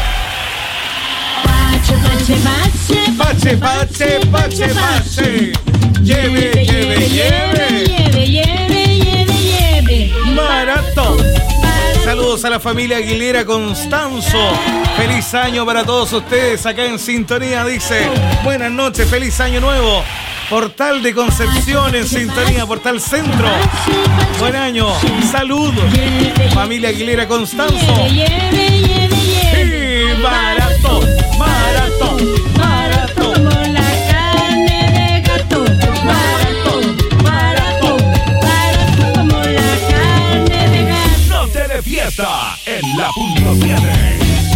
Pache, pache, pache, pache, pache, pache. Lleve, lleve, lleve. Lleve, lleve, lleve, lleve. Maratón. Saludos a la familia Aguilera Constanzo. Feliz año para todos ustedes acá en sintonía, dice. Buenas noches, feliz año nuevo. Portal de Concepción en sintonía, Portal Centro. Buen año, saludos. Familia Aguilera Constanzo. Y maratón, maratón, maratón. Como la carne de gato. Maratón, maratón, maratón como la carne de gato. Noche de fiesta en la punto siete.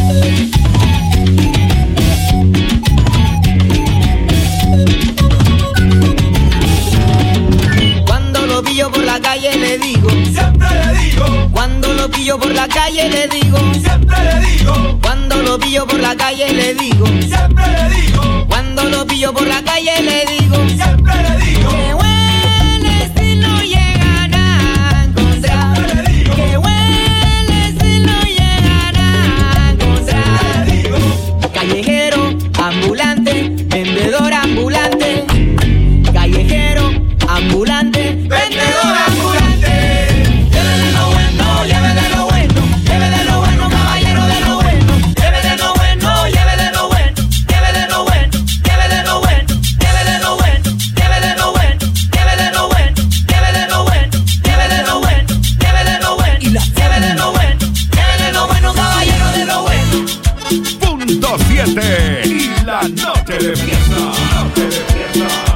Cuando lo pillo por la calle le digo, siempre le digo. Cuando lo pillo por la calle le digo, siempre le digo. Cuando lo pillo por la calle le digo, siempre le digo. Cuando lo pillo por la calle le digo, siempre le digo. Qué buen estilo llegan a encontrar. Qué buen estilo llegan a encontrar. Callejero, ambulante, vendedor ambulante. Callejero, ambulante, vendedor ambulante. Lleve de lo bueno, lleve de lo bueno, lleve de lo bueno, caballero de lo bueno. Lleve de lo bueno, lleve de lo bueno, lleve de lo bueno, lleve de lo bueno, lleve de lo bueno, lleve de lo bueno, lleve de lo bueno, lleve de lo bueno, lleve de lo bueno, lleve de lo bueno, y la lleve de lo bueno, lleve de lo bueno, caballero de lo bueno. Punto siete y la noche de fiesta. Noche de fiesta.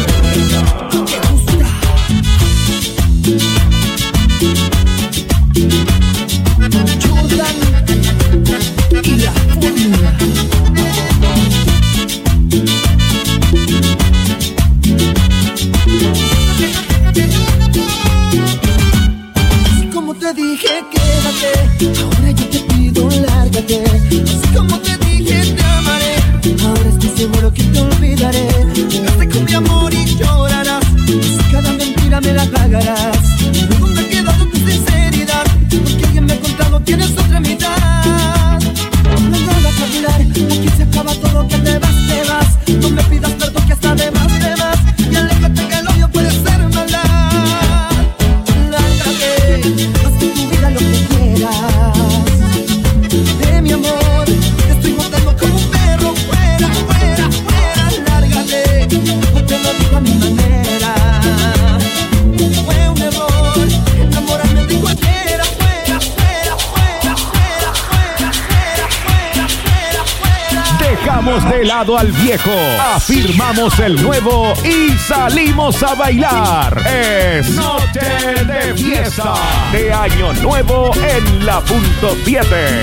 Y la fórmula. Así como te dije quédate, ahora yo te pido lárgate. Así como te dije te amaré, ahora estoy seguro que te olvidaré. Llegaste con mi amor y llorarás, y cada mentira me la pagarás. ¿Dónde ha quedado tu sinceridad? Porque alguien me ha contado tienes otra mitad. No hay nada que hablar, aquí se acaba todo, que te vas, te vas. No me pidas perdón que hasta de más, de más. Y aléjate que el odio puede ser maldad. Lárgate, haz con tu vida lo que quieras. De mi amor, te estoy botando como un perro. Fuera, fuera, fuera, lárgate. Dejamos de lado al viejo, afirmamos el nuevo y salimos a bailar. Es Noche de Fiesta de Año Nuevo en la punto siete.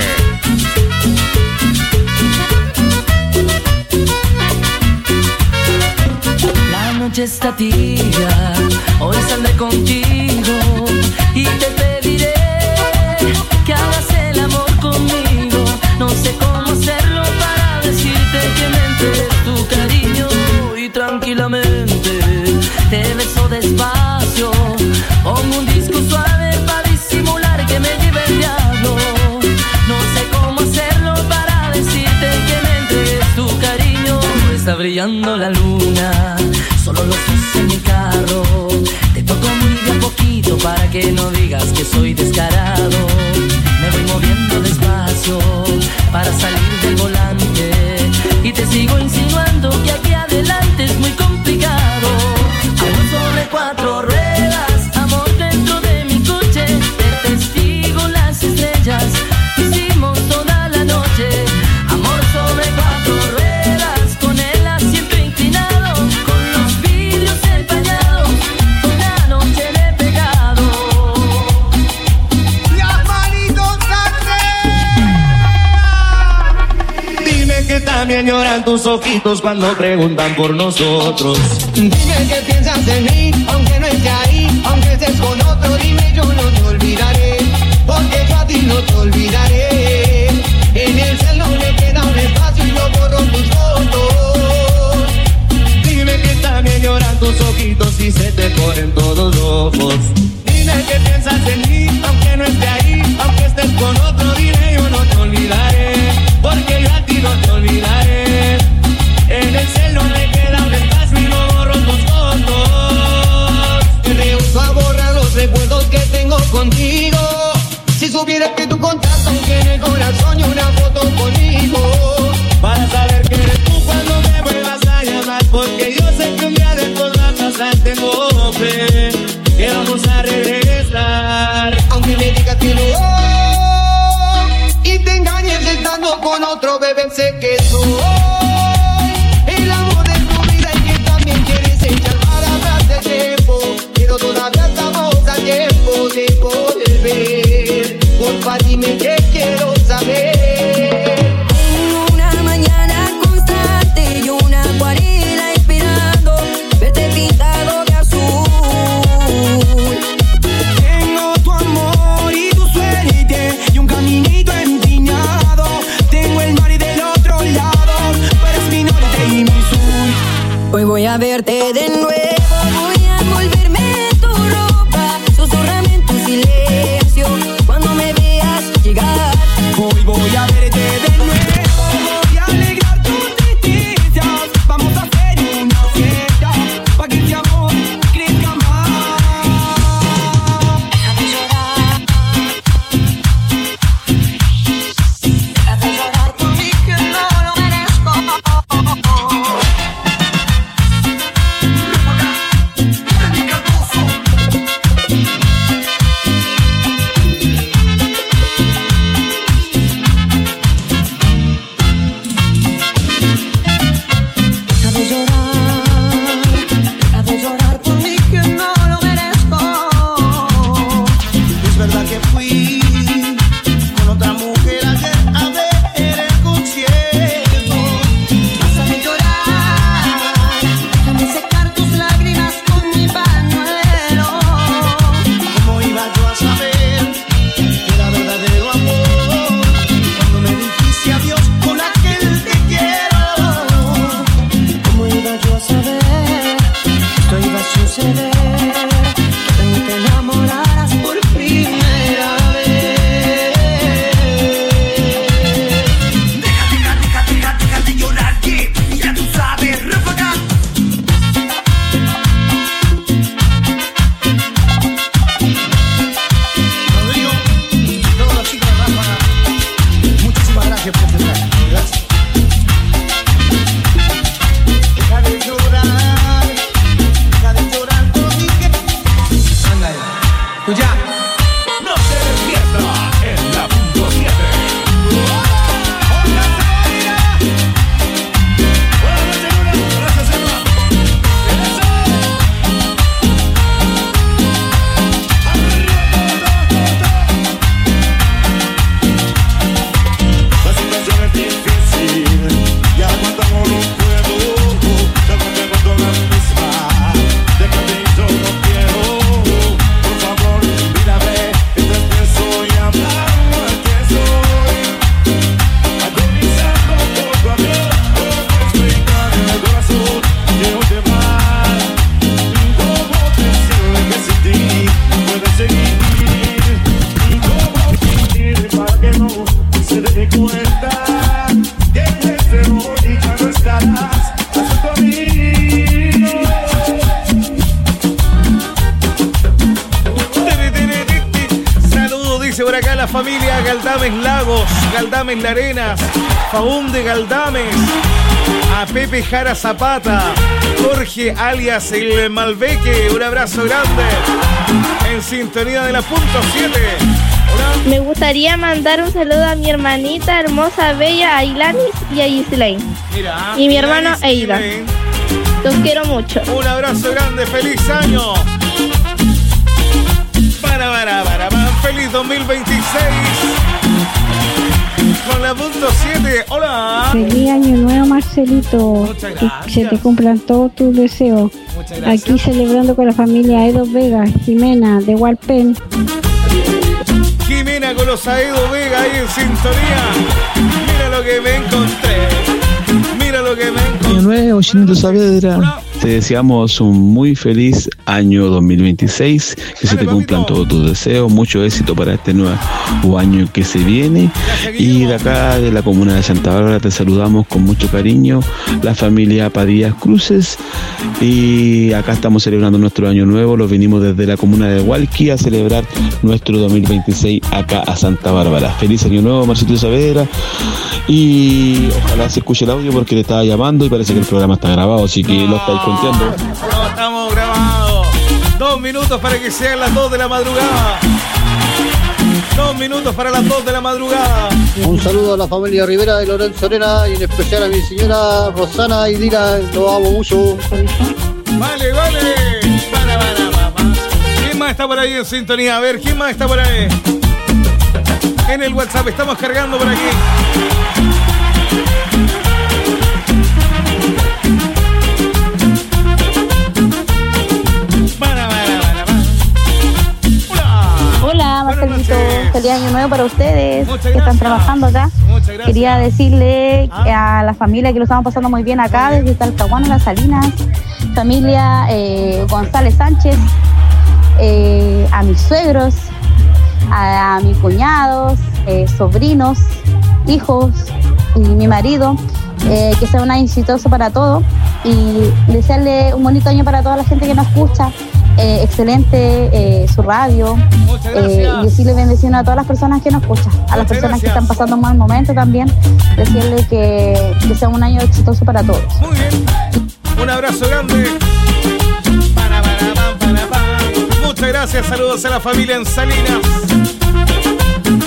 La noche está tibia, hoy saldré contigo y te pediré que hagas el amor conmigo. No sé cómo hacerlo para decirte que me entregues tu cariño y tranquilamente te beso despacio. Pongo un disco suave para disimular que me lleve el diablo. No sé cómo hacerlo para decirte que me entregues tu cariño. Está brillando la luna, solo los dos en mi carro. Te toco muy de a poquito para que no digas que soy descarado. Me voy moviendo despacio para salir del volante y te sigo insinuando que aquí adelante es muy complicado. Amor sobre cuatro ruedas, amor dentro de mi coche, de testigo las estrellas, hicimos toda la noche. Amor sobre cuatro ruedas, con el asiento inclinado, con los vidrios empañados, toda noche de pecado. Las manitos arriba. Dime que también lloran tus ojitos cuando preguntan por nosotros. Dime que piensas en mí, aunque no esté ahí, aunque estés con otro, dime yo no te olvidaré, porque yo a ti no te olvidaré. En el cel no le queda un espacio y yo borro tus fotos. Dime que también lloran tus ojitos y se te ponen todos rojos. Dime que piensas en mí, aunque no esté ahí, aunque estés con otro, dime yo no te olvidaré, porque yo a ti no te olvidaré. En el cel no le queda un espacio y no borro tus fotos. Me rehuso a borrar los recuerdos que tengo contigo. Si supieras que tu contacto aunque en el corazón y una foto conmigo, para saber que eres tú cuando me vuelvas a llamar, porque yo sé que un día de estos va a pasar, tengo fe que vamos a regresar. Aunque me digas que no y te engañes estando con otro, bebé, sé que soy el amor de tu vida y que también quieres echar para atrás del tiempo, pero todavía estamos a tiempo de poder ver. Porfa, dime que quiero saber. Una mañana constante y una acuarela esperando verte pintado de azul. Tengo tu amor y tu suerte y un caminito empiñado. Tengo el mar y del otro lado, pero es mi norte y mi sur. Hoy voy a verte de nuevo, voy a envolverme en tu ropa, susurrame en tu silencio cuando me veas llegar. Hoy voy a verte de nuevo, voy a alegrar tus tristezas. Vamos a hacer una fiesta pa' que este amor crezca más. Déjame llorar, déjame llorar por mí que no lo merezco. Déjame llorar, déjame llorar por mí que no lo merezco. Es verdad que fui con otra mujer ayer a ver el concierto. Déjame llorar, déjame secar tus lágrimas con mi pañuelo. ¿Cómo iba yo a saber que era verdadero amor cuando me dijiste adiós con aquel te quiero? ¿Cómo iba yo a saber que esto iba a suceder? Que tú te enamoraras por primera vez. Dice por acá la familia Galdames Lagos, Galdames La Arenas, Faunde Galdames, a Pepe Jara Zapata, Jorge alias el Malveque, un abrazo grande, en sintonía de la punto siete. Hola. Me gustaría mandar un saludo a mi hermanita hermosa, bella, a Ilanis y a Gislaine. Mira, y mi hermano Ilanis y Eida. Gislaine. Los quiero mucho. Un abrazo grande, feliz año. Para, para, para, para, feliz dos mil veintiséis. Con la punto siete. Hola. Feliz año nuevo, Marcelito. Que se te cumplan todos tus deseos. Aquí celebrando con la familia Edo Vega, Jimena de Hualpén. Jimena con los Aedo Vega ahí en sintonía. Mira lo que me encontré. Mira lo que me encontré. Año nuevo, Chinito Saavedra. Te deseamos un muy feliz año dos mil veintiséis, que se te cumplan todos tus deseos, mucho éxito para este nuevo año que se viene. Y de acá, de la comuna de Santa Bárbara, te saludamos con mucho cariño, la familia Padillas Cruces. Y acá estamos celebrando nuestro año nuevo, los vinimos desde la comuna de Hualqui a celebrar nuestro dos mil veintiséis acá a Santa Bárbara. Feliz año nuevo, Marcito Saavedra. Y ojalá se escuche el audio porque le estaba llamando y parece que el programa está grabado, así que lo estáis conteando. No, estamos grabados. Dos minutos para que sean las dos de la madrugada. Dos minutos para las dos de la madrugada. Un saludo a la familia Rivera de Lorenzo Arena y en especial a mi señora Rosana y Dina, los amo mucho. Vale, vale. Para, para, para. ¿Quién más está por ahí en sintonía? A ver, ¿quién más está por ahí? En el WhatsApp estamos cargando por aquí. Hola, Marcelito. Feliz año nuevo para ustedes que están trabajando acá. Quería decirle a la familia que lo estamos pasando muy bien acá, desde Talcahuano, Las Salinas. Familia eh, González Sánchez, eh, a mis suegros, a, a mis cuñados, eh, sobrinos, hijos y mi marido, eh, que sea un año exitoso para todos y desearle un bonito año para toda la gente que nos escucha. Eh, excelente eh, su radio, eh, y decirle bendición a todas las personas que nos escuchan, a las personas que están pasando un mal momento también, decirle que, que sea un año exitoso para todos. Muy bien, un abrazo grande. Para, para, para, para, para. Muchas gracias, saludos a la familia en Salinas.